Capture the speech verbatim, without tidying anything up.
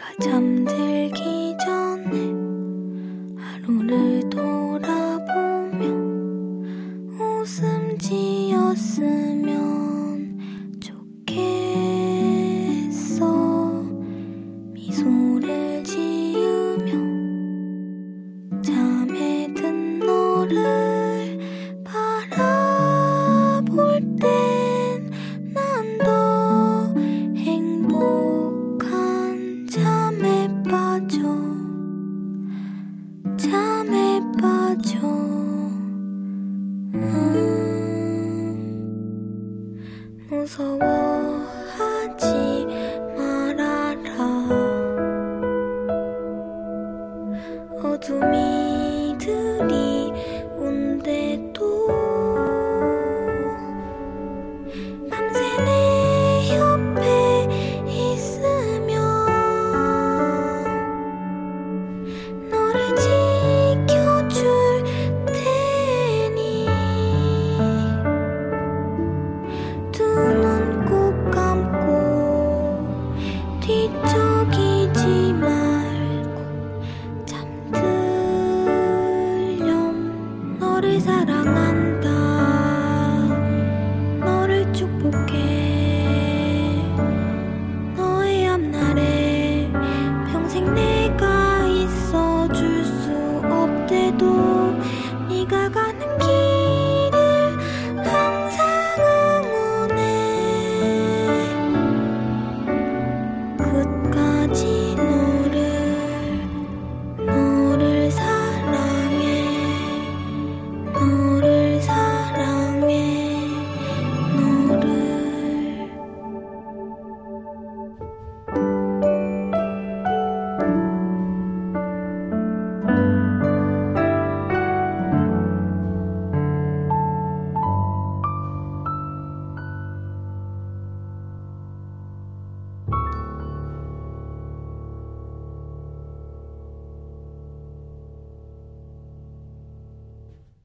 잠들기 전에 하루를 돌아보며 웃음 지었으면 좋겠어. 미소를 지으며 잠에 든 너를 바라볼 땐 난 더 행복한 잠에 빠져 잠에 빠져 음, 무서워하지 말아라. 어둠이 드리운데도 밤새 내 옆에 있으면 너를 지켜줄 테니 두 눈 꼭 감고 뒤척이지 마.